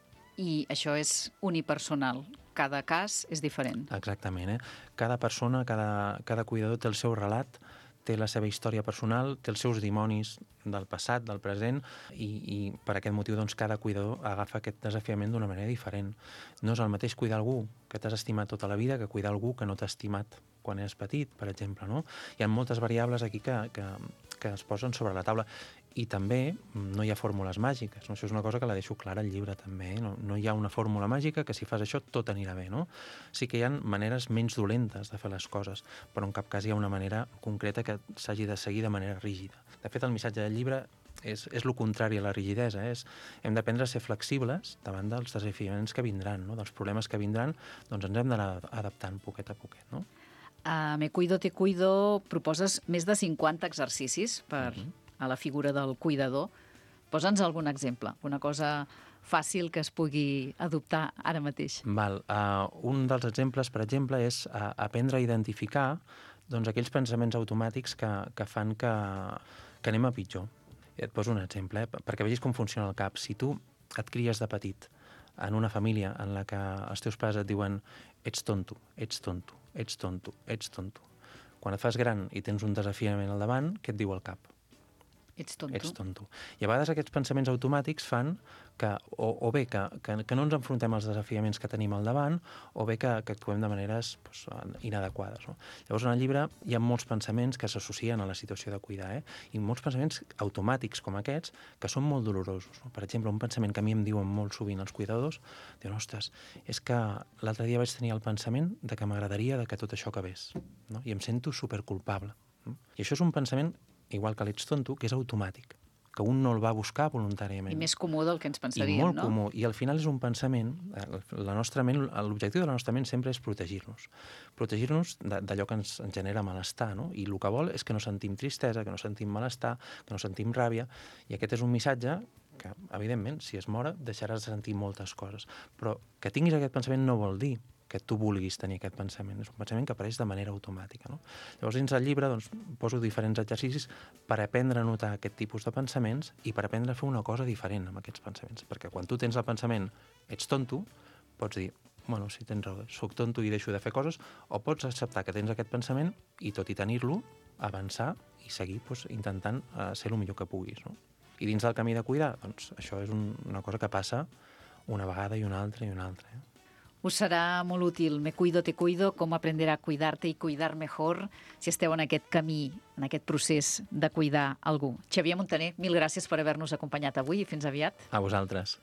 I això és unipersonal. Cada cas és diferent. Exactament. Eh? Cada persona, cada, cada cuidador té el seu relat, té la seva història personal, té els seus dimonis del passat, del present, i, i per aquest motiu doncs, cada cuidador agafa aquest desafiament d'una manera diferent. No és el mateix cuidar algú que t'has estimat tota la vida que cuidar algú que no t'ha estimat quan eres petit, per exemple. No? Hi ha moltes variables aquí que, que, que es posen sobre la taula. I també no hi ha fórmules màgiques. No? Això és una cosa que la deixo clara al llibre, també. Eh? No, no hi ha una fórmula màgica que si fas això tot anirà bé. No? Sí que hi ha maneres menys dolentes de fer les coses, però en cap cas hi ha una manera concreta que s'hagi de seguir de manera rígida. De fet, el missatge del llibre és, és el contrari a la rigidesa. És, hem d'aprendre a ser flexibles davant dels desafiaments que vindran, no? Dels problemes que vindran, doncs ens hem d'anar adaptant poquet a poquet. No? A Me Cuido, Te Cuido proposes més de cinquanta exercicis per... Mm-hmm. a la figura del cuidador. Posa'ns algun exemple, una cosa fàcil que es pugui adoptar ara mateix. Val. Uh, un dels exemples, per exemple, és uh, aprendre a identificar doncs, aquells pensaments automàtics que, que fan que, que anem a pitjor. Et poso un exemple, eh, perquè vegis com funciona el cap. Si tu et cries de petit en una família en la que els teus pares et diuen ets tonto, ets tonto, ets tonto, ets tonto. Quan et fas gran i tens un desafiament al davant, què et diu el cap? Ets tonto. Ets tonto. I a vegades aquests pensaments automàtics fan que, o, o bé que, que, que no ens enfrontem als desafiaments que tenim al davant, o bé que, que actuem de maneres pues, inadequades. No? Llavors, en el llibre hi ha molts pensaments que s'associen a la situació de cuidar, eh? I molts pensaments automàtics com aquests que són molt dolorosos. No? Per exemple, un pensament que a mi em diuen molt sovint els cuidadors, diuen, ostres, és que l'altre dia vaig tenir el pensament de que m'agradaria que tot això acabés, no? I em sento superculpable. No? I això és un pensament igual que l'ets tonto, que és automàtic, que un no el va buscar voluntàriament. I més comú del que ens I pensaríem, molt no? comú. I al final és un pensament, la nostra ment, l'objectiu de la nostra ment sempre és protegir-nos. Protegir-nos d'allò que ens, ens genera malestar, no? I el que vol és que no sentim tristesa, que no sentim malestar, que no sentim ràbia, i aquest és un missatge que, evidentment, si es mora, deixaràs de sentir moltes coses. Però que tinguis aquest pensament no vol dir que tu vulguis tenir aquest pensament. És un pensament que apareix de manera automàtica, no? Llavors, dins el llibre, doncs, poso diferents exercicis per aprendre a notar aquest tipus de pensaments i per aprendre a fer una cosa diferent amb aquests pensaments. Perquè quan tu tens el pensament ets tonto, pots dir, bueno, sí, tens raó, soc tonto i deixo de fer coses, o pots acceptar que tens aquest pensament i, tot i tenir-lo, avançar i seguir doncs, intentant uh, ser el millor que puguis, no? I dins del camí de cuidar, doncs, això és un, una cosa que passa una vegada i una altra i una altra, eh? Us serà molt útil Me cuido, te cuido, com aprender a cuidar-te i cuidar mejor si esteu en aquest camí, en aquest procés de cuidar algú. Xavier Muntaner, mil gràcies per haver-nos acompanyat avui i fins aviat. A vosaltres.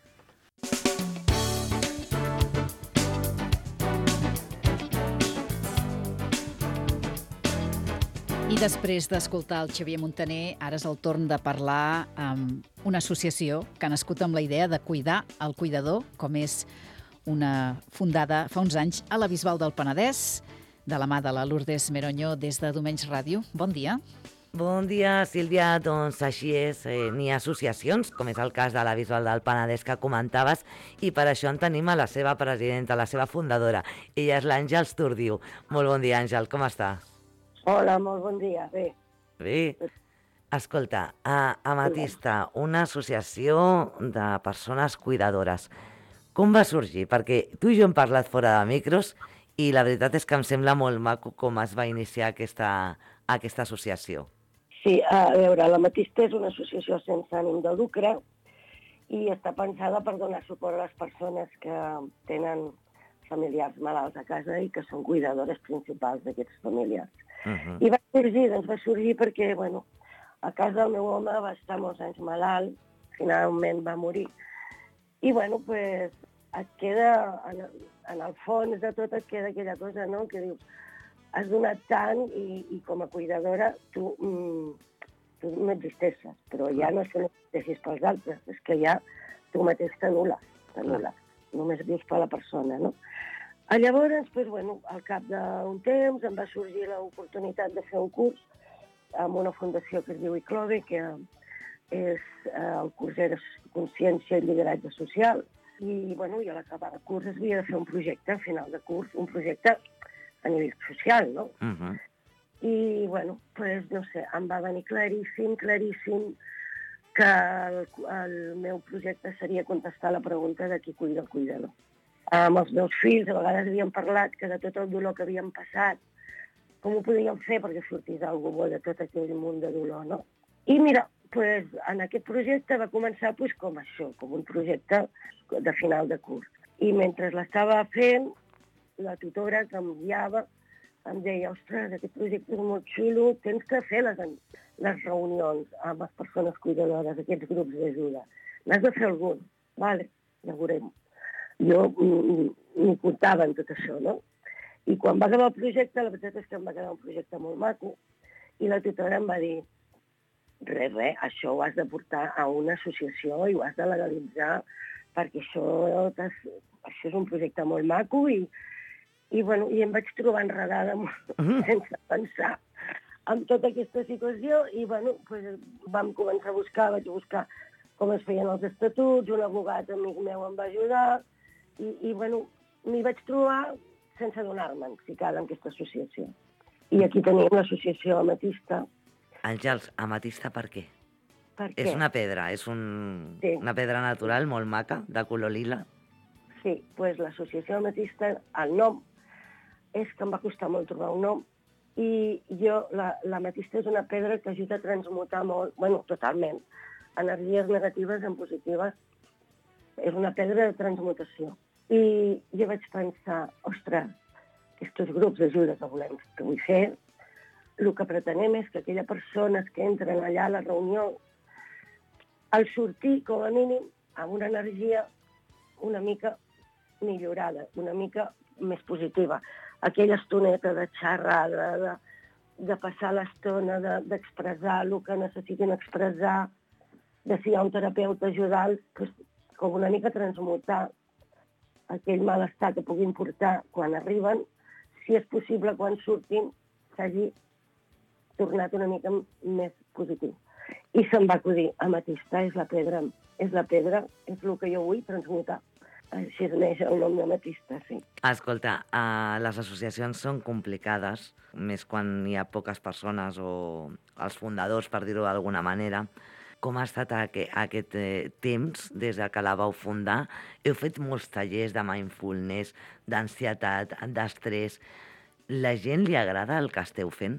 I després d'escoltar el Xavier Muntaner, ara és el torn de parlar amb una associació que ha nascut amb la idea de cuidar el cuidador, com és una fundada fa uns anys a la Bisbal del Penedès, de la mà de la Lourdes Meronyo des de Domenys Ràdio. Bon dia. Bon dia, Sílvia. Doncs així és, eh, n'hi ha associacions, com és el cas de la Bisbal del Penedès que comentaves, i per això en tenim a la seva presidenta, la seva fundadora. Ella és l'Àngels Turdiu. Molt bon dia, Àngel, com està? Hola, molt bon dia. Bé. Bé. Escolta, a Amatista, una associació de persones cuidadores. Com va sorgir? Perquè tu i jo hem parlat fora de micros i la veritat és que em sembla molt maco com es va iniciar aquesta, aquesta associació. Sí, a veure, l'Amatista és una associació sense ànim de lucre i està pensada per donar suport a les persones que tenen familiars malalts a casa i que són cuidadores principals d'aquests familiars. Uh-huh. I va sorgir, doncs va sorgir perquè, bueno, a casa el meu home va estar molts anys malalt, finalment va morir. I, bueno, pues, et queda, en, en el fons de tot et queda aquella cosa, no?, que dius, has donat tant i, i com a cuidadora tu, mm, tu no existeixes, però ja no és que no existeixis pels altres, és que ja tu mateix t'anul·les, t'anul·les, només vius per la persona, no? A llavors, pues, bueno, al cap d'un temps em va sorgir l'oportunitat de fer un curs amb una fundació que es diu ICLOVE, que és, eh, el curs era Consciència i Lideratge Social, i, bueno, i a l'acabar el curs es havia de fer un projecte, al final de curs, un projecte a nivell social, no? Uh-huh. I, bueno, pues, no sé, em va venir claríssim, claríssim que el, el meu projecte seria contestar la pregunta de qui cuida el cuidador. Amb els meus fills a vegades havíem parlat que de tot el dolor que havíem passat, com ho podíem fer perquè sortís alguna bo de tot aquell munt de dolor, no? I mira, pues, en aquest projecte va començar pues, com això, com un projecte de final de curs. I mentre l'estava fent, la tutora que em guiava em deia, ostres, aquest projecte és molt xulo, tens que fer les, les reunions amb les persones cuidadores, aquests grups d'ajuda. N'has de fer algun. Vale, ja veurem. Jo m'hi comptava en tot això, no? I quan va acabar el projecte, la veritat és que em va quedar un projecte molt maco, i la tutora em va dir, res, res, això ho has de portar a una associació i ho has de legalitzar, perquè això, això és un projecte molt maco i, i, bueno, i em vaig trobar enredada sense pensar en tota aquesta situació i bueno, pues, vam començar a buscar, vaig buscar com es feien els estatuts, un abogat amic meu em va ajudar i, i bueno, m'hi vaig trobar sense donar-me'n ficada en aquesta associació. I aquí tenim l'associació Amatista. Àngels, Amatista per què? Per què? És una pedra, és un, sí. una pedra natural molt maca, de color lila. Sí, doncs pues, l'associació Amatista, el nom, és que em va costar molt trobar un nom, i jo, l'amatista és una pedra que ajuda a transmutar molt, bueno, totalment, energies negatives en positives. És una pedra de transmutació. I jo vaig pensar, ostres, aquests grups d'ajuda que volem, que vull fer, el que pretenem és que aquelles persones que entren allà a la reunió, al sortir, com a mínim, amb una energia una mica millorada, una mica més positiva. Aquella estoneta de xerrada, de, de passar l'estona, d'expressar de, el que necessitin expressar, de si hi ha un terapeuta ajudant, pues, com una mica transmutar aquell malestar que puguin portar quan arriben, si és possible quan surtin s'hagi tornat una mica més positiu. I se'm va acudir, ametista és la pedra, és la pedra, és el que jo vull transmutar. Així es neix el nom d'ametista, sí. Escolta, uh, les associacions són complicades, més quan hi ha poques persones o els fundadors, per dir-ho d'alguna manera. Com ha estat aquest, aquest eh, temps des que la vau fundar? Heu fet molts tallers de mindfulness, d'ansietat, d'estrès. La gent li agrada el que esteu fent?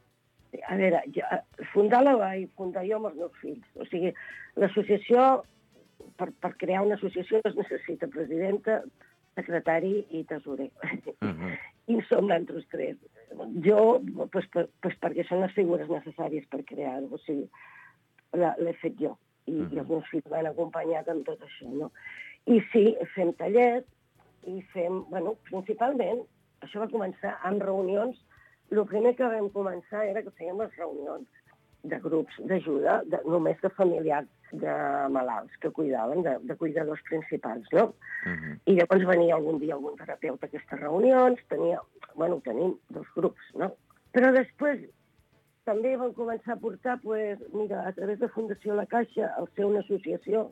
A veure, jo, fundar la vaig fundar jo amb els meus fills. O sigui, l'associació, per, per crear una associació es necessita presidenta, secretari i tesorer. Uh-huh. I som nosaltres tres. Jo, pues, per, pues, perquè són les figures necessàries per crear-ho. O sigui, l'he fet jo. I, uh-huh. i els meus fills m'han acompanyat en tot això, no? I sí, fem tallers i fem, bueno, principalment, això va començar amb reunions. El primer que vam començar era que fèiem les reunions de grups d'ajuda, de, només de familiars de malalts que cuidaven, de, de cuidadors principals, no? Uh-huh. I llavors venia algun dia algun terapeuta a aquestes reunions, tenia, bueno, tenim dos grups, no? Però després també vam començar a portar, pues, mira, a través de Fundació La Caixa, al ser una associació,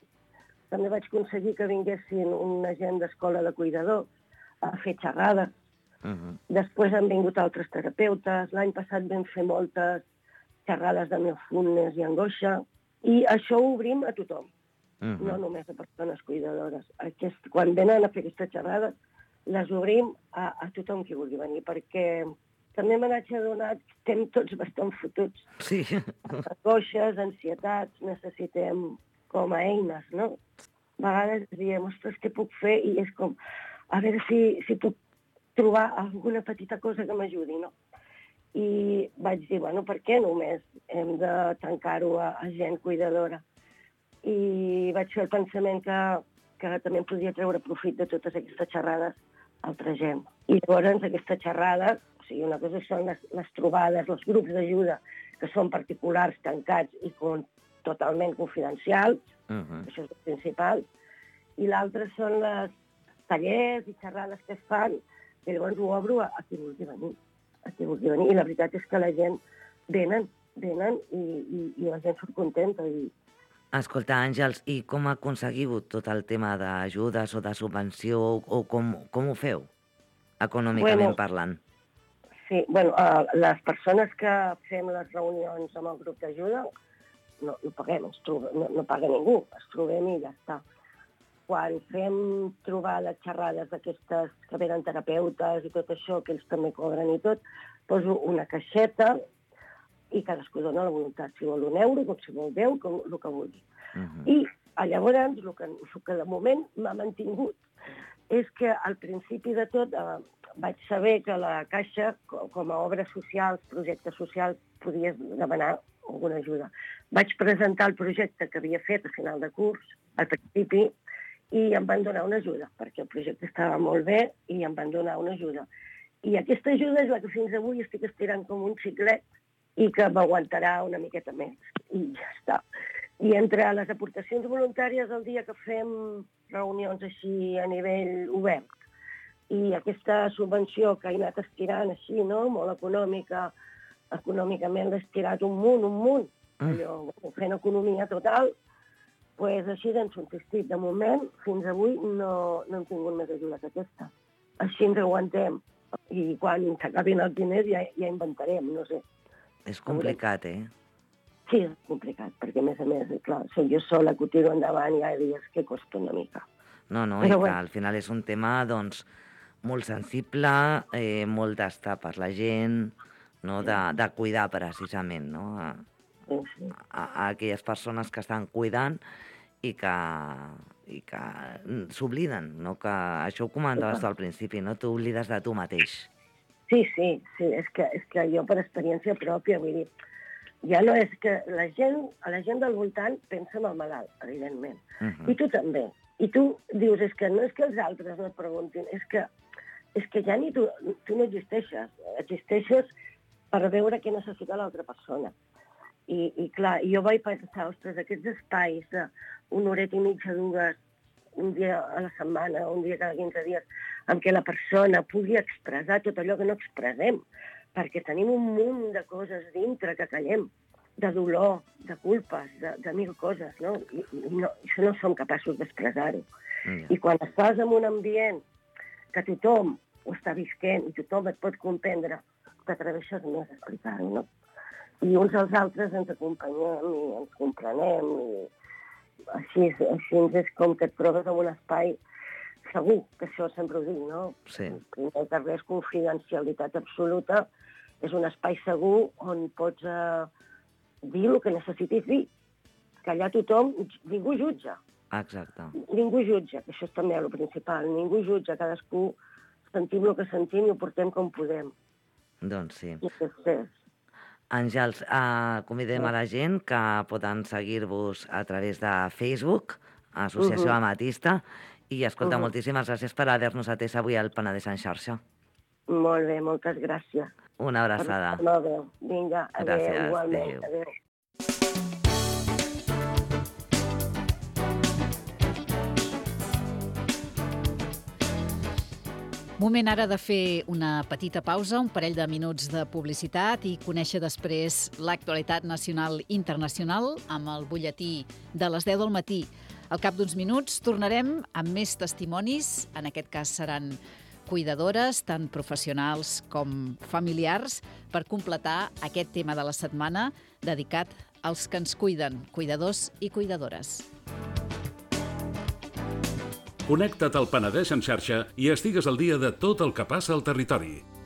també vaig aconseguir que vinguessin una gent d'escola de cuidadors a fer xerrades. Uh-huh. Després han vingut altres terapeutes, l'any passat vam fer moltes xerrades de mindfulness i angoixa, i això ho obrim a tothom, uh-huh. no només a persones cuidadores. Aquest, quan venen a fer aquestes xerrades, les obrim a, a tothom qui vulgui venir, perquè també me n'haig adonat que estem tots bastant fotuts. Sí. Angoixes, ansietats, necessitem com a eines, no? A vegades diem, ostres, què puc fer? I és com, a veure si, si puc trobar alguna petita cosa que m'ajudi, no? I vaig dir, bueno, per què només hem de tancar-ho a, a gent cuidadora? I vaig fer el pensament que, que també em podia treure profit de totes aquestes xerrades altra gent. I llavors aquestes xerrades, o sigui, una cosa són les, les trobades, els grups d'ajuda, que són particulars, tancats i con, totalment confidencials, uh-huh. això és el principal, i l'altre són les tallers i xerrades que es fan, i llavors ho obro a, a qui vulgui venir, a qui vulgui venir. I la veritat és que la gent venen, venen i, i, i la gent surt contenta. I... Escolta, Àngels, i com aconseguiu tot el tema d'ajudes o de subvenció, o com, com ho feu, econòmicament bueno, parlant? Sí, bueno, uh, les persones que fem les reunions amb el grup d'ajuda no, no paguem, ens trobem, no, no paga ningú, es trobem i ja està. Quan fem trobades, xerrades d'aquestes que venen terapeutes i tot això, que ells també cobren i tot, poso una caixeta i cadascú dona la voluntat, si vol un euro, com si vol deu, com el que vulgui. Uh-huh. I llavors, el que, el que de moment m'ha mantingut és que al principi de tot eh, vaig saber que la Caixa, com a obres socials, projectes socials, podies demanar alguna ajuda. Vaig presentar el projecte que havia fet a final de curs, al principi, i em van donar una ajuda, perquè el projecte estava molt bé i em van donar una ajuda. I aquesta ajuda és la que fins avui estic estirant com un xiclet i que m'aguantarà una miqueta més. I ja està. I entre les aportacions voluntàries el dia que fem reunions així a nivell obert i aquesta subvenció que he anat estirant així, no?, molt econòmica, econòmicament l'he estirat un munt, un munt, allò, fent economia total, pues així d'en subsistit. De moment, fins avui, no, no hem tingut més ajuda que aquesta. Així ens aguantem. I quan s'acabin els diners ja, ja inventarem, no sé. És complicat, eh? Sí, és complicat, perquè a més a més, clar, soc jo sola que ho tiro endavant i hi ha dies que costa una mica. No, no, Però i bueno. que al final és un tema, doncs, molt sensible, eh, molt d'estar per la gent, no? de, de cuidar precisament, no? A, sí, sí. a, a aquelles persones que estan cuidant i que, i que s'obliden, no? Que això ho comentaves al principi, no? Tu oblides de tu mateix. Sí, sí, sí, és que, és que jo per experiència pròpia, vull dir, ja no és que la gent, a la gent del voltant pensa en el malalt, evidentment, uh-huh. i tu també. I tu dius, és que no és que els altres no et preguntin, és que, és que ja ni tu, tu no existeixes, existeixes per veure què necessita l'altra persona. I, i clar, jo vaig pensar, ostres, aquests espais d'una horeta i mitja, dues, un dia a la setmana, un dia cada quinze dies, en què la persona pugui expressar tot allò que no expressem, perquè tenim un munt de coses dintre que callem, de dolor, de culpes, de, de mil coses, no? I, i no, això no som capaços d'expressar-ho. Mm. I quan estàs en un ambient que tothom ho està visquent i tothom et pot comprendre, t'atreveixes més a explicar-ho, no? I uns als altres ens acompanyem i ens comprenem i així, així és com que et trobes en un espai segur, que això sempre ho dic, no? Sí. Primer que res, confidencialitat absoluta, és un espai segur on pots eh, dir el que necessitis dir, que allà tothom, ningú jutja. Exacte. Ningú jutja, que això és també el principal, ningú jutja, cadascú sentim el que sentim i ho portem com podem. Doncs sí. I després, Àngels, eh, convidem a la gent que poden seguir-vos a través de Facebook, Associació Uh-huh. Amatista, i escolta, Uh-huh. moltíssimes gràcies per haver-nos atès avui al Penedès en xarxa. molt bé, moltes gràcies. Una abraçada. Per la veu. Vinga, adéu, Gràcies, igualment, adéu. adéu. Moment ara de fer una petita pausa, un parell de minuts de publicitat i conèixer després l'actualitat nacional i internacional amb el butlletí de les deu del matí. Al cap d'uns minuts tornarem amb més testimonis, en aquest cas seran cuidadores, tant professionals com familiars, per completar aquest tema de la setmana dedicat als que ens cuiden, cuidadors i cuidadores. Connecta't al Penedès en xarxa i estigues al dia de tot el que passa al territori.